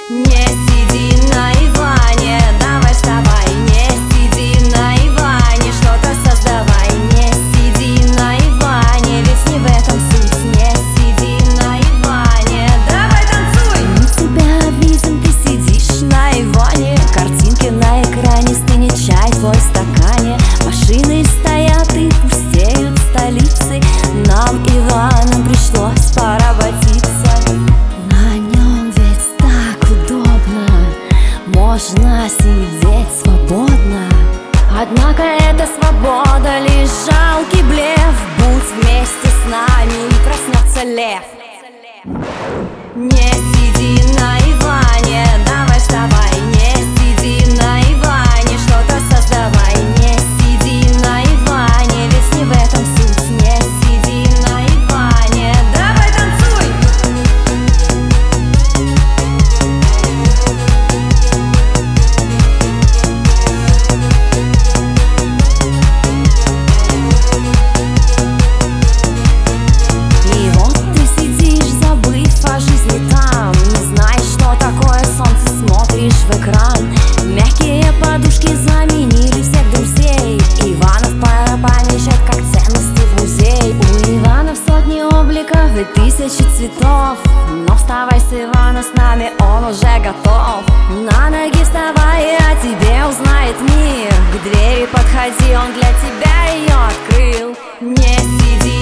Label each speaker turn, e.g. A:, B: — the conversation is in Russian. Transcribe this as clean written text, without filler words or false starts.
A: Не сиди на Иване, давай вставай. Не сиди на Иване, что-то создавай. Не сиди на Иване, ведь не в этом суть. Не сиди на Иване, давай танцуй. Мы тебя видим, ты сидишь на Иване. Картинки на экране, стынет чай твой в стакане. Машины стоят и пустеют столицы. Нам, Иванам, пришлось поработиться. На нем ведь так удобно, можно сидеть свободно. Однако эта свобода лишь жалкий блеф. Будь вместе с нами, и проснется лев. Не сиди на Иване, давай вставай. Не сиди на Иване, что-то создавай. Не сиди на Иване, ведь не в этом суть. Не сиди на Иване, давай танцуй. И вот ты сидишь, забыв о жизни там. Не знаешь, что такое солнце, смотришь в экран. Мягкие подушки заменили всех друзей. Иванов пора помечать как ценности в музей. У Иванов сотни обликов и тысячи цветов. Но вставай с Ивана, с нами он уже готов. На ноги вставай, о тебе узнает мир. К двери подходи, он для тебя ее открыл. Не сиди